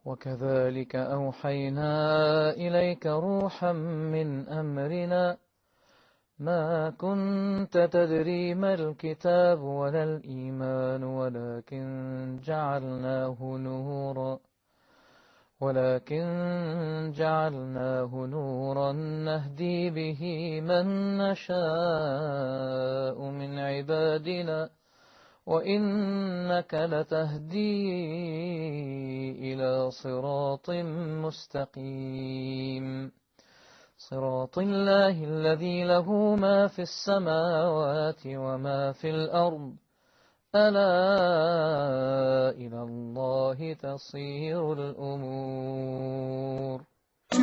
وكذلك أوحينا إليك روحا من أمرنا ما كنت تدري ما الكتاب ولا الإيمان ولكن جعلناه نورا نهدي به من نشاء من عبادنا وإنك لتهدي إلى صراط مستقيم صراط الله الذي له ما في السماوات وما في الأرض ألا إلى الله تصير الأمور.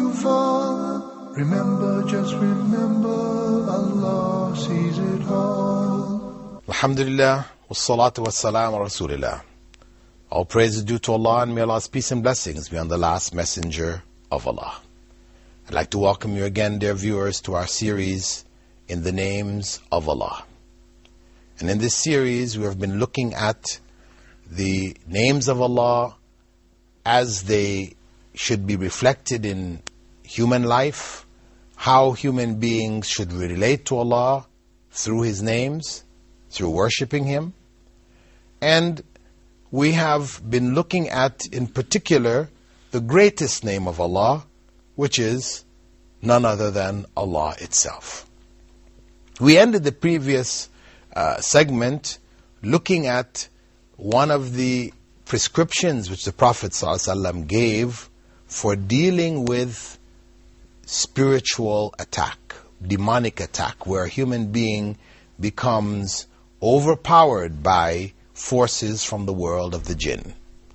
Remember, just remember, Allah sees it all. Alhamdulillah, wassalatu wassalam ala Rasulillah. All praise is due to Allah, and may Allah's peace and blessings be on the last messenger of Allah. I'd like to welcome you again, dear viewers, to our series in the names of Allah. And in this series, we have been looking at the names of Allah as they should be reflected in human life, how human beings should relate to Allah through His names, through worshipping Him. And we have been looking at, in particular, the greatest name of Allah, which is none other than Allah itself. We ended the previous segment looking at one of the prescriptions which the Prophet ﷺ gave for dealing with spiritual attack, demonic attack, where a human being becomes overpowered by forces from the world of the jinn.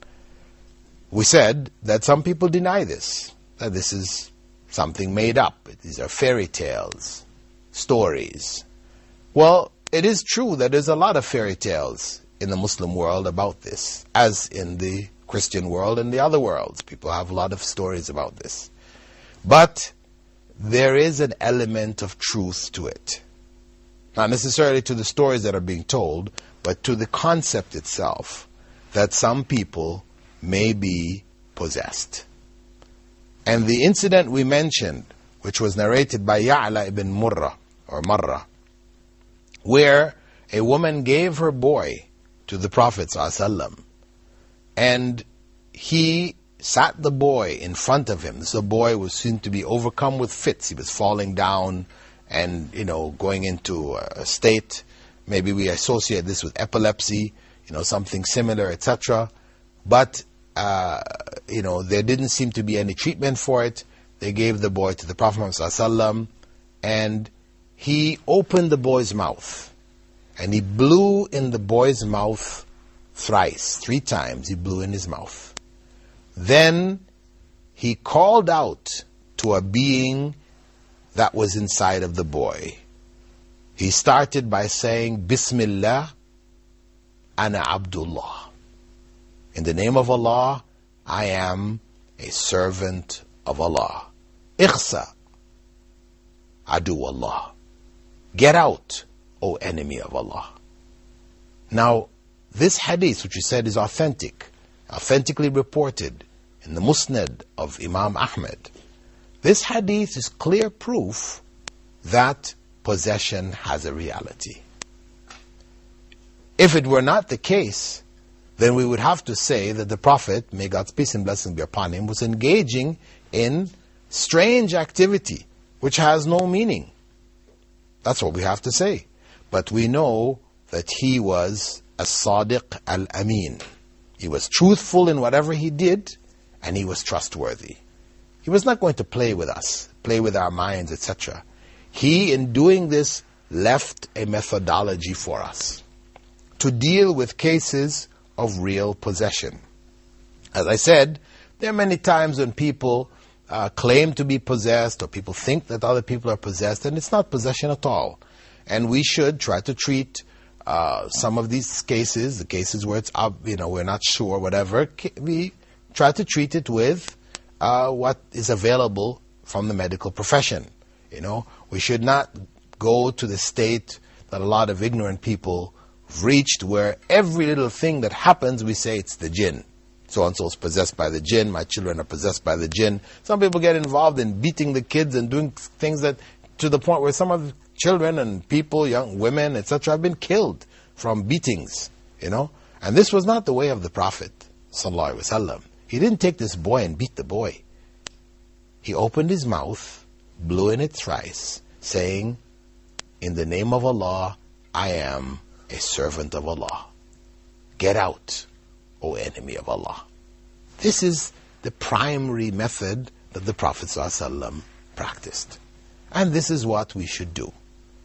We said that some people deny this, that this is something made up. These are fairy tales, stories. Well, it is true that there's a lot of fairy tales in the Muslim world about this, as in the Christian world and the other worlds. People have a lot of stories about this. But there is an element of truth to it. Not necessarily to the stories that are being told, but to the concept itself, that some people may be possessed. And the incident we mentioned, which was narrated by Ya'la ibn Marra, where a woman gave her boy to the Prophet ﷺ, and he sat the boy in front of him. This boy was seen to be overcome with fits. He was falling down and, going into a state. Maybe we associate this with epilepsy, something similar, etc. But, there didn't seem to be any treatment for it. They gave the boy to the Prophet ﷺ, and he opened the boy's mouth, and he blew in the boy's mouth thrice, 3 times he blew in his mouth. Then he called out to a being that was inside of the boy. He started by saying, Bismillah, Ana Abdullah. In the name of Allah, I am a servant of Allah. Ikhsa, Adu Allah. Get out, O enemy of Allah. Now, this hadith, which we said is authentically reported in the Musnad of Imam Ahmed, this hadith is clear proof that possession has a reality. If it were not the case, then we would have to say that the Prophet, may God's peace and blessing be upon him, was engaging in strange activity which has no meaning. That's what we have to say. But we know that he was as-Sadiq al-Amin. He was truthful in whatever he did, and he was trustworthy. He was not going to play with us, play with our minds, etc. He, in doing this, left a methodology for us to deal with cases of real possession. As I said, there are many times when people claim to be possessed, or people think that other people are possessed, and it's not possession at all. And we should try to treat some of these cases, the cases where it's we're not sure, whatever, we try to treat it with what is available from the medical profession. We should not go to the state that a lot of ignorant people have reached, where every little thing that happens, we say it's the jinn. so-and-so is possessed by the jinn, my children are possessed by the jinn. Some people get involved in beating the kids and doing things that, to the point where some of the children and people, young women, etc., have been killed from beatings, And this was not the way of the Prophet sallallahu alaihi wasallam. He didn't take this boy and beat the boy. He opened his mouth, blew in it thrice, saying, "In the name of Allah, I am a servant of Allah. Get out, O enemy of Allah." This is the primary method that the Prophet ﷺ practiced. And this is what we should do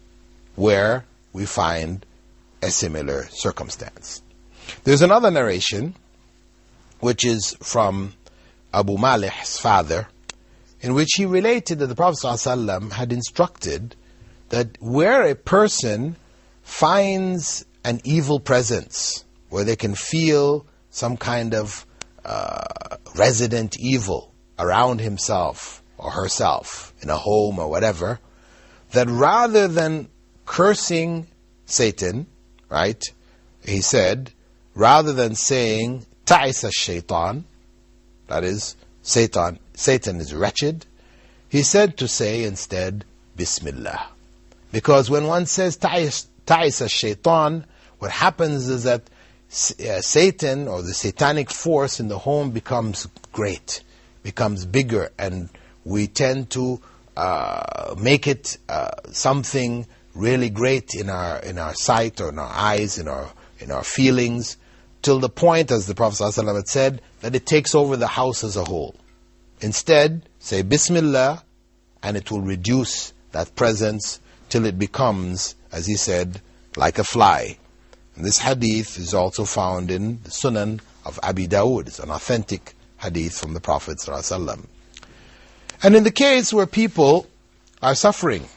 where we find a similar circumstance. There's another narration which is from Abu Malih's father, in which he related that the Prophet ﷺ had instructed that where a person finds an evil presence, where they can feel some kind of resident evil around himself or herself in a home or whatever, that rather than cursing Satan, right, he said, rather than saying ta'isa shaitan, that is, Satan is wretched, he said to say instead Bismillah. Because when one says ta'isa shaitan, what happens is that Satan or the satanic force in the home becomes great, becomes bigger, and we tend to make it something really great in our sight or in our eyes, in our feelings, till the point, as the Prophet ﷺ had said, that it takes over the house as a whole. Instead, say Bismillah, and it will reduce that presence till it becomes, as he said, like a fly. And this hadith is also found in the Sunan of Abi Dawood. It's an authentic hadith from the Prophet ﷺ. And in the case where people are suffering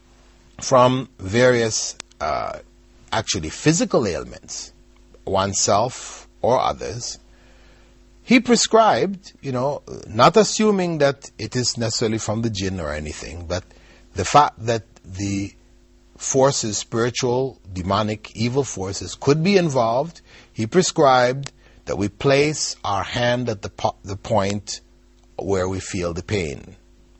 from various actually physical ailments, oneself or others, he prescribed, not assuming that it is necessarily from the jinn or anything, but the fact that the forces, spiritual, demonic, evil forces could be involved, he prescribed that we place our hand at the point where we feel the pain.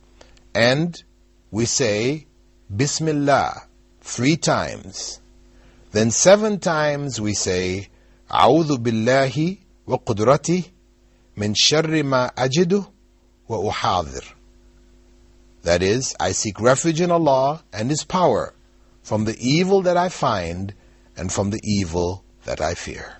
And we say Bismillah 3 times. Then 7 times we say A'udhu billahi wa qudrati min sharri ma ajidu wa uhadir. That is, I seek refuge in Allah and His power from the evil that I find and from the evil that I fear.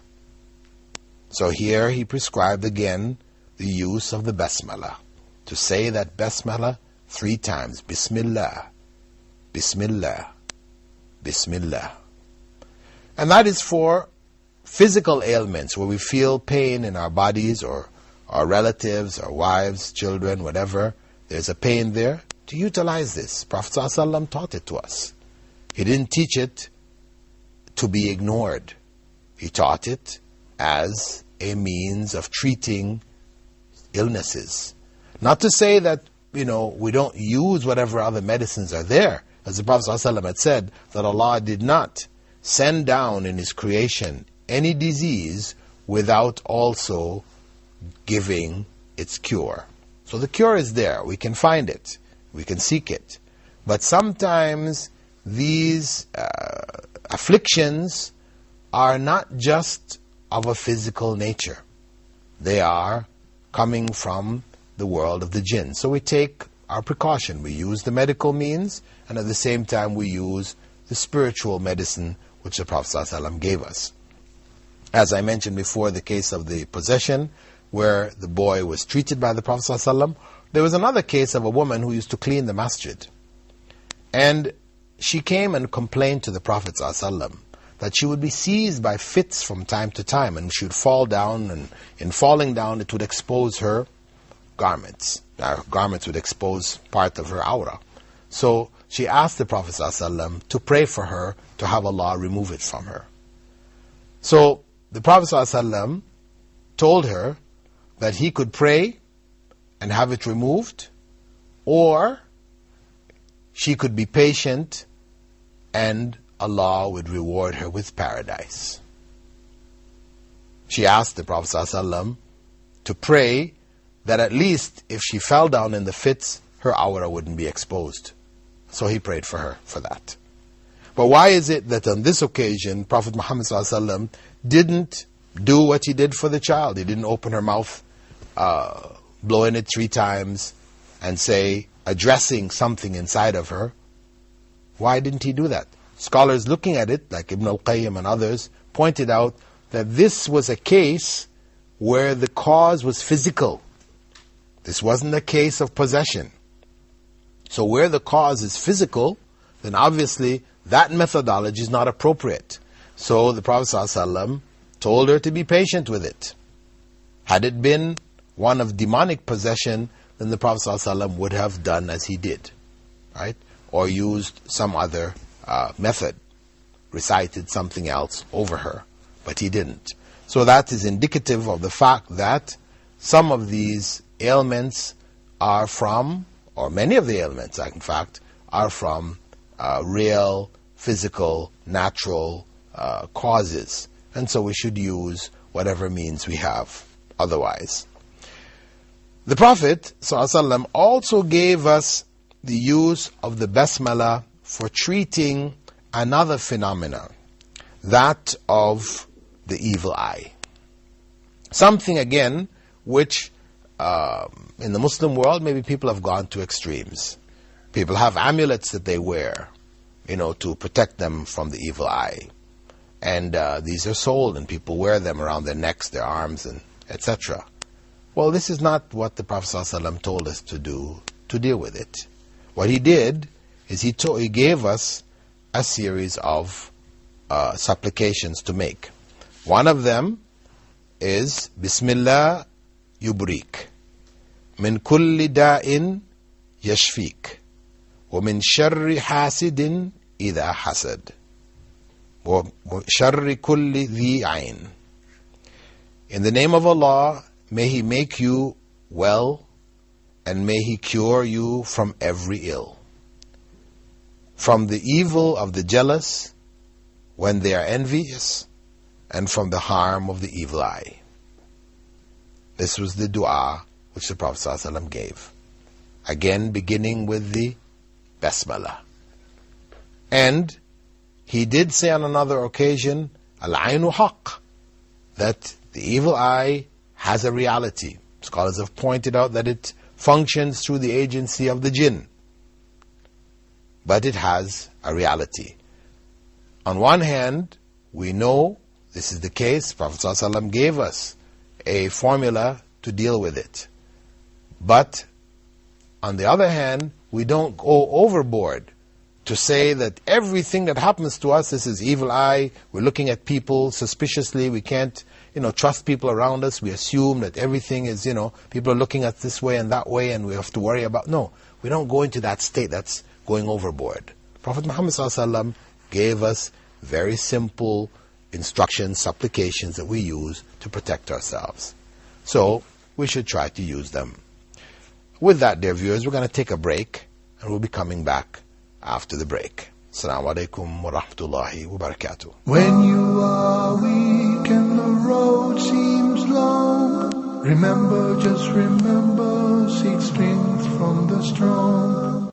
So here he prescribed again the use of the Basmala. To say that Basmala 3 times. Bismillah, Bismillah, Bismillah. And that is for physical ailments where we feel pain in our bodies, or our relatives, our wives, children, whatever. There's a pain there. To utilize this. Prophet ﷺ taught it to us. He didn't teach it to be ignored. He taught it as a means of treating illnesses. Not to say that, we don't use whatever other medicines are there. As the Prophet ﷺ had said, that Allah did not send down in His creation any disease without also giving its cure. So the cure is there. We can find it. We can seek it. But sometimes these afflictions are not just of a physical nature. They are coming from the world of the jinn. So we take our precaution. We use the medical means, and at the same time we use the spiritual medicine which the Prophet ﷺ gave us. As I mentioned before, the case of the possession, where the boy was treated by the Prophet ﷺ, there was another case of a woman who used to clean the masjid. And she came and complained to the Prophet ﷺ that she would be seized by fits from time to time, and she would fall down, and in falling down it would expose her garments. Her garments would expose part of her aura. So she asked the Prophet ﷺ to pray for her to have Allah remove it from her. So the Prophet ﷺ told her that he could pray and have it removed, or she could be patient and Allah would reward her with paradise. She asked the Prophet ﷺ to pray that at least if she fell down in the fits, her awra wouldn't be exposed. So he prayed for her for that. But why is it that on this occasion, Prophet Muhammad ﷺ didn't do what he did for the child? He didn't open her mouth, blow in it 3 times, and say, addressing something inside of her. Why didn't he do that? Scholars looking at it, like Ibn al-Qayyim and others, pointed out that this was a case where the cause was physical. This wasn't a case of possession. So where the cause is physical, then obviously that methodology is not appropriate. So the Prophet ﷺ told her to be patient with it. Had it been one of demonic possession, then the Prophet ﷺ would have done as he did, right? Or used some other method, recited something else over her, but he didn't. So that is indicative of the fact that some of these ailments are from, or many of the ailments, in fact, are from real, physical, natural causes. And so we should use whatever means we have otherwise. The Prophet ﷺ also gave us the use of the Basmala for treating another phenomena, that of the evil eye. Something, again, which in the Muslim world, maybe people have gone to extremes. People have amulets that they wear, to protect them from the evil eye. And these are sold, and people wear them around their necks, their arms, and etc. Well, this is not what the Prophet ﷺ told us to do to deal with it. What he did is he gave us a series of supplications to make. One of them is Bismillah yubrik, min kulli da'in yashfik, wa min sharri hasidin idha hasad, wa sharri kulli dhi ayn. In the name of Allah, may He make you well, and may He cure you from every ill, from the evil of the jealous when they are envious, and from the harm of the evil eye. This was the dua which the Prophet ﷺ gave. Again, beginning with the Basmala. And he did say on another occasion, Al-Ainu Haqq, that the evil eye has a reality. Scholars have pointed out that it functions through the agency of the jinn, but it has a reality. On one hand, we know this is the case. Prophet ﷺ gave us a formula to deal with it. But on the other hand, we don't go overboard to say that everything that happens to us, this is evil eye. We're looking at people suspiciously. We can't, trust people around us. We assume that everything is, people are looking at this way and that way, and we have to worry about. No, we don't go into that state. That's going overboard. Prophet Muhammad ﷺ gave us very simple instructions, supplications that we use to protect ourselves. So we should try to use them. With that, dear viewers, we're going to take a break, and we'll be coming back after the break. Assalamu alaikum wa rahmatullahi wa barakatuh. When you are weak and the road seems long, just remember, seek strength from the strong.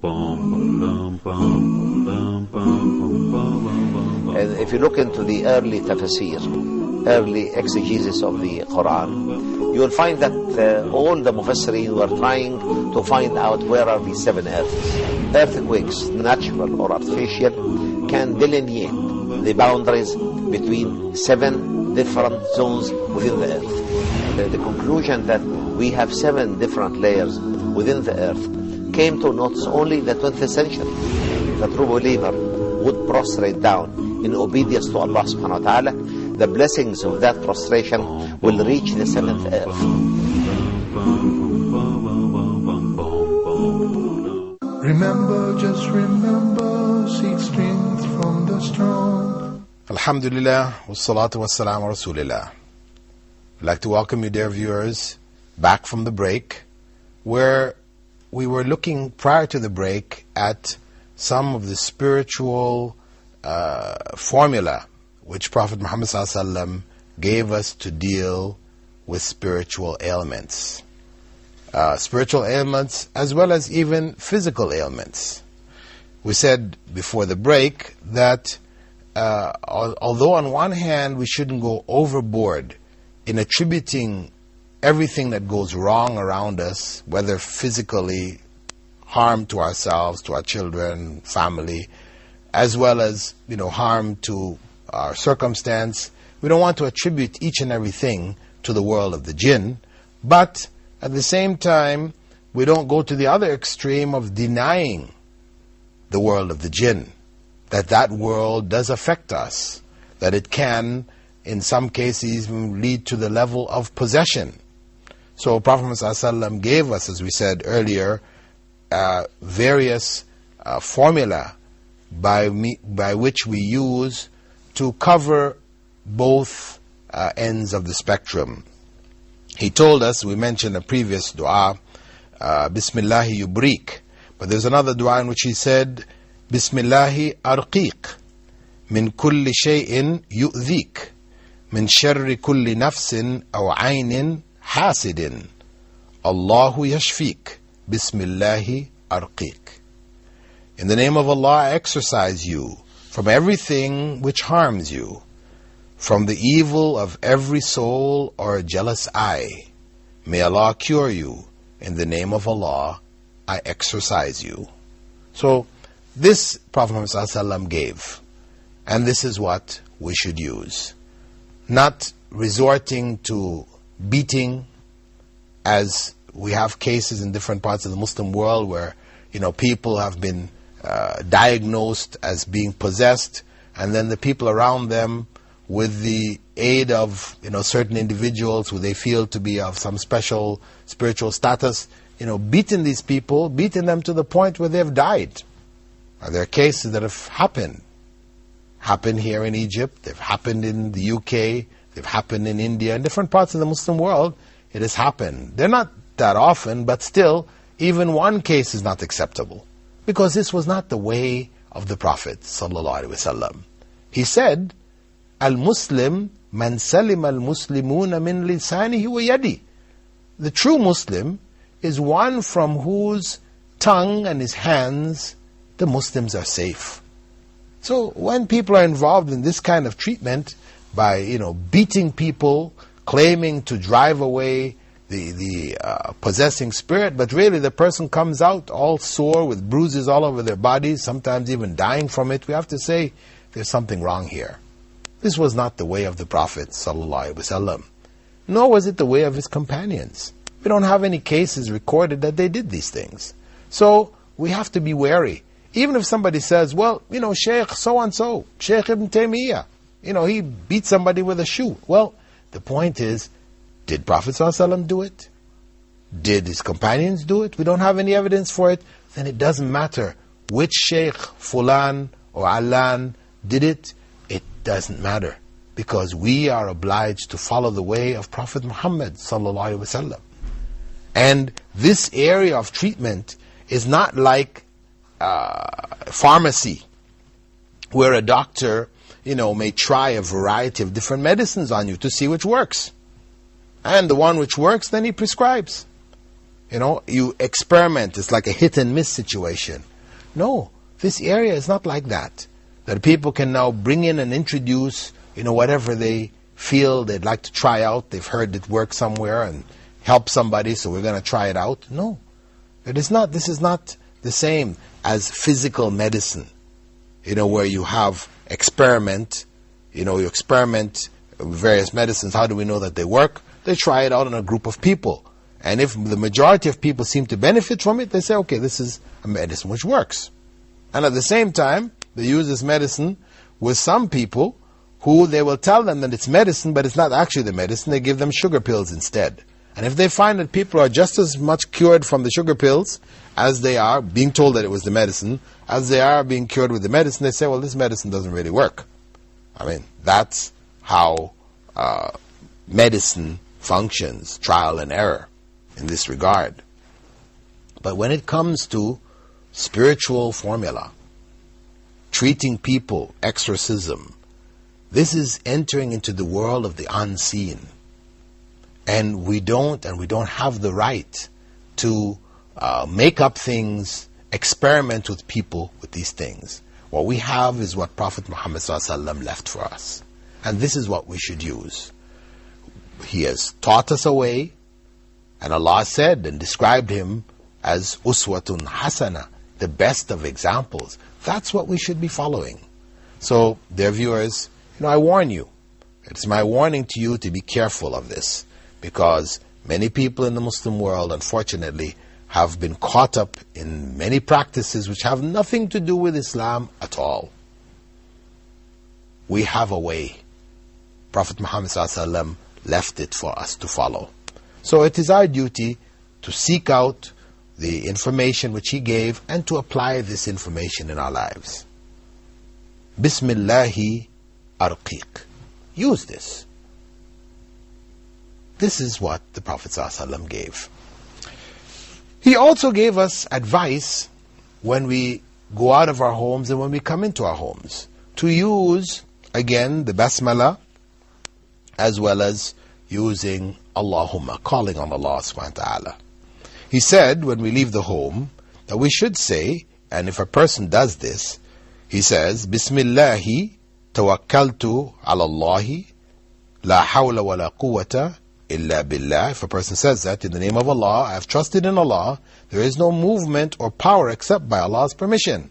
And if you look into the early tafsir, early exegesis of the Quran, you will find that all the Mufassirin were trying to find out where are the 7 earths. Earthquakes, natural or artificial, can delineate the boundaries between 7 different zones within the earth. The conclusion that we have 7 different layers within the earth came to not only the 20th century. The true believer would prostrate down in obedience to Allah subhanahu wa ta'ala. The blessings of that prostration will reach the 7th earth. Just remember, seek strength from the strong. Alhamdulillah, wassalatu wassalamu rasulillah. I'd like to welcome you, dear viewers, back from the break, where we were looking prior to the break at some of the spiritual formula which Prophet Muhammad ﷺ gave us to deal with spiritual ailments. Spiritual ailments as well as even physical ailments. We said before the break that although on one hand we shouldn't go overboard in attributing everything that goes wrong around us, whether physically, harm to ourselves, to our children, family, as well as harm to our circumstance. We don't want to attribute each and everything to the world of the jinn, but at the same time we don't go to the other extreme of denying the world of the jinn, that world does affect us, that it can in some cases lead to the level of possession. So Prophet ﷺ gave us, as we said earlier, various formula by which we use to cover both ends of the spectrum. He told us, we mentioned a previous dua, Bismillahi yubrik, but there's another dua in which he said, Bismillahi arqiq, min kulli shay'in yu'dhik, min sharri kulli nafsin aw aynin hasidin, Allahu yashfik, Bismillahi arqiq. In the name of Allah, I exorcise you from everything which harms you, from the evil of every soul or jealous eye. May Allah cure you. In the name of Allah, I exorcise you. So, this Prophet ﷺ gave, and this is what we should use. Not resorting to beating, as we have cases in different parts of the Muslim world where people have been diagnosed as being possessed, and then the people around them, with the aid of certain individuals who they feel to be of some special spiritual status, beating these people, beating them to the point where they have died. There are cases that have happened here in Egypt, they've happened in the UK, they've happened in India, in different parts of the Muslim world. It has happened. They're not that often, but still, even one case is not acceptable, because this was not the way of the Prophet ﷺ. He said, Al-Muslim man salima al-Muslimuna min lisanihi wa yadi. The true Muslim is one from whose tongue and his hands the Muslims are safe. So when people are involved in this kind of treatment by beating people, claiming to drive away the possessing spirit, but really the person comes out all sore with bruises all over their bodies, sometimes even dying from it, we have to say there's something wrong here. This was not the way of the Prophet ﷺ, nor was it the way of his companions. We don't have any cases recorded that they did these things. So we have to be wary. Even if somebody says, well, Shaykh so-and-so, Shaykh Ibn Taymiyyah, he beat somebody with a shoe. Well, the point is, did Prophet ﷺ do it? Did his companions do it? We don't have any evidence for it. Then it doesn't matter which Shaykh, Fulan or Allan did it. It doesn't matter, because we are obliged to follow the way of Prophet Muhammad ﷺ. And this area of treatment is not like pharmacy, where a doctor, may try a variety of different medicines on you to see which works. And the one which works, then he prescribes. You experiment. It's like a hit and miss situation. No, this area is not like that. That people can now bring in and introduce, whatever they feel they'd like to try out. They've heard it work somewhere and help somebody, so we're going to try it out. No, it is not. This is not the same as physical medicine, where you have experiment, you experiment with various medicines. How do we know that they work? They try it out on a group of people. And if the majority of people seem to benefit from it, they say, okay, this is a medicine which works. And at the same time, they use this medicine with some people who they will tell them that it's medicine, but it's not actually the medicine. They give them sugar pills instead. And if they find that people are just as much cured from the sugar pills as they are being told that it was the medicine, as they are being cured with the medicine, they say, well, this medicine doesn't really work. That's how medicine functions, trial and error in this regard. But when it comes to spiritual formula, treating people, exorcism, this is entering into the world of the unseen. And we don't have the right to make up things, experiment with people with these things. What we have is what Prophet Muhammad ﷺ left for us. And this is what we should use. He has taught us a way, and Allah said and described him as Uswatun Hasana, the best of examples. That's what we should be following. So, dear viewers, I warn you. It's my warning to you to be careful of this, because many people in the Muslim world, unfortunately, have been caught up in many practices which have nothing to do with Islam at all. We have a way. Prophet Muhammad ﷺ left it for us to follow. So it is our duty to seek out the information which he gave and to apply this information in our lives. Bismillahi arqiq. Use this. This is what the Prophet ﷺ gave. He also gave us advice when we go out of our homes and when we come into our homes, to use, again, the basmala, as well as using Allahumma, calling on Allah subhanahu wa ta'ala. He said when we leave the home that we should say, and if a person does this, he says, Bismillahi tawakkaltu ala Allahi, la hawla wa la quwwata illa billah. If a person says that, in the name of Allah, I have trusted in Allah, there is no movement or power except by Allah's permission.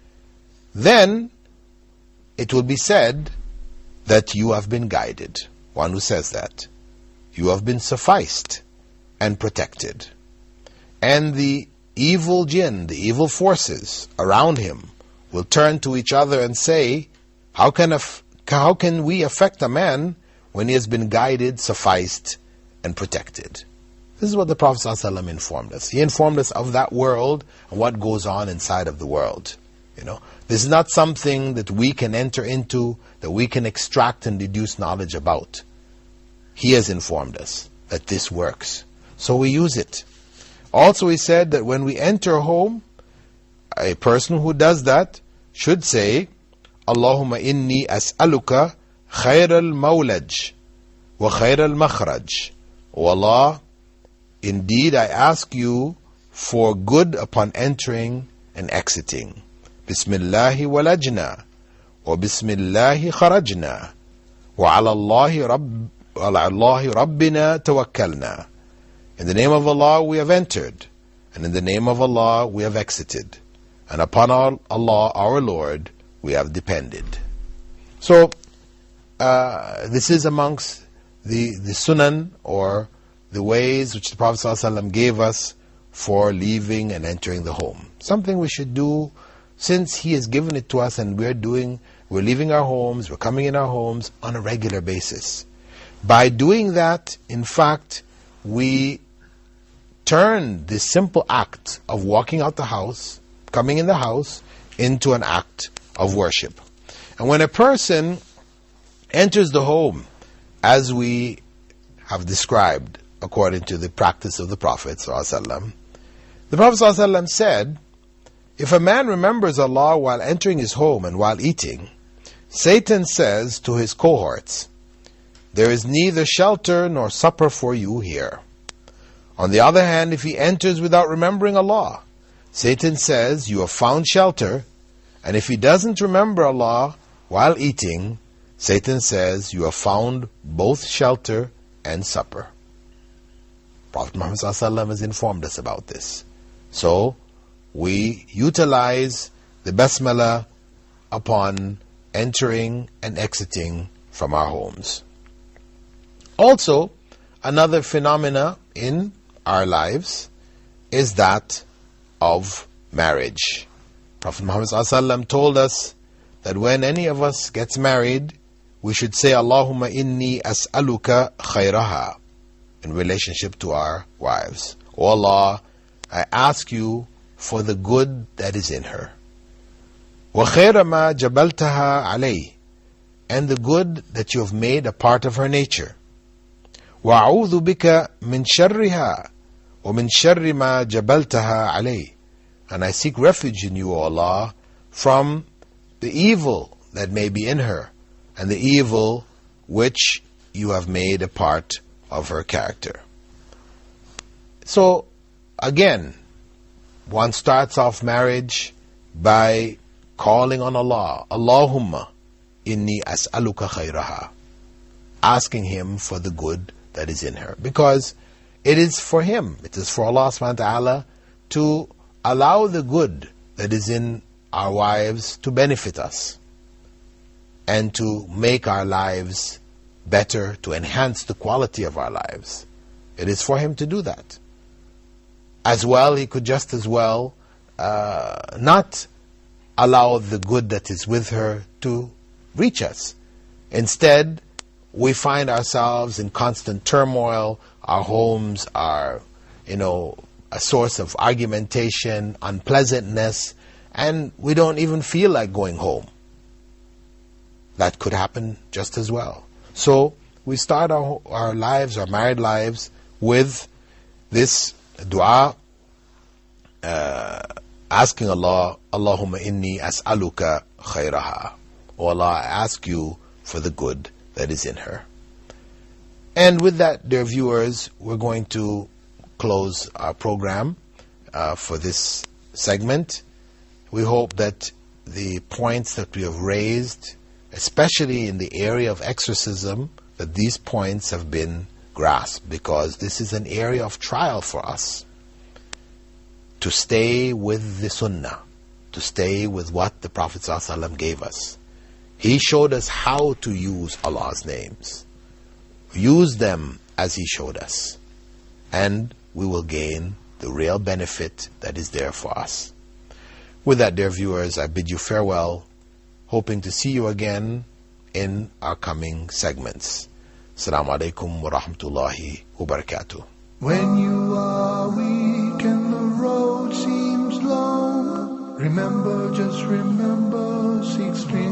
Then it will be said that you have been guided. One who says that, you have been sufficed and protected. And the evil jinn, the evil forces around him, will turn to each other and say, how can we affect a man when he has been guided, sufficed, and protected? This is what the Prophet ﷺ informed us. He informed us of that world and what goes on inside of the world. This is not something that we can enter into, that we can extract and deduce knowledge about. He has informed us that this works. So we use it. Also, he said that when we enter a home, a person who does that should say, Allahumma inni as'aluka khayr al-mawlaj wa khayr al-makhraj. O Allah, indeed I ask you for good upon entering and exiting. Bismillahi walajna wa bismillahi kharajna wa ala Allahi rabbina tawakkalna. In the name of Allah we have entered, and in the name of Allah we have exited, and upon Allah our Lord we have depended. So this is amongst the sunan, or the ways which the Prophet ﷺ gave us for leaving and entering the home. Something we should do, since he has given it to us, and we're leaving our homes, we're coming in our homes on a regular basis. By doing that, in fact, we turn this simple act of walking out the house, coming in the house, into an act of worship. And when a person enters the home, as we have described according to the practice of the Prophet ﷺ, the Prophet ﷺ said, if a man remembers Allah while entering his home and while eating, Satan says to his cohorts, there is neither shelter nor supper for you here. On the other hand, if he enters without remembering Allah, Satan says, you have found shelter. And if he doesn't remember Allah while eating, Satan says, you have found both shelter and supper. Prophet Muhammad ﷺ has informed us about this. So, we utilize the basmala upon entering and exiting from our homes. Also, another phenomena in our lives is that of marriage. Prophet Muhammad ﷺ told us that when any of us gets married, we should say, Allahumma inni as'aluka khayraha, in relationship to our wives. O Allah, I ask you for the good that is in her. Wa khayra ma jabaltaha alay, and the good that you have made a part of her nature. Wa a'udhu bika min sharriha wa min sharri ma jabaltaha alay, and I seek refuge in you, O Allah, from the evil that may be in her and the evil which you have made a part of her character. So, again, one starts off marriage by calling on Allah, Allahumma inni as'aluka khayraha, asking Him for the good that is in her. Because it is for Him, it is for Allah subhanahu wa ta'ala to allow the good that is in our wives to benefit us and to make our lives better, to enhance the quality of our lives. It is for Him to do that. As well, He could just as well not allow the good that is with her to reach us. Instead, we find ourselves in constant turmoil. Our homes are, a source of argumentation, unpleasantness, and we don't even feel like going home. That could happen just as well. So we start our lives, our married lives, with this dua, asking Allah, Allahumma inni as'aluka khayraha. O Allah, I ask you for the good that is in her. And with that, dear viewers, we're going to close our program for this segment. We hope that the points that we have raised, especially in the area of exorcism, that these points have been grasped, because this is an area of trial for us. To stay with the Sunnah, to stay with what the Prophet ﷺ gave us. He showed us how to use Allah's names. Use them as He showed us, and we will gain the real benefit that is there for us. With that, dear viewers, I bid you farewell, hoping to see you again in our coming segments. Assalamu alaikum wa rahmatullahi wa barakatuh. When you are weak and the road seems long, remember, just remember, seek strength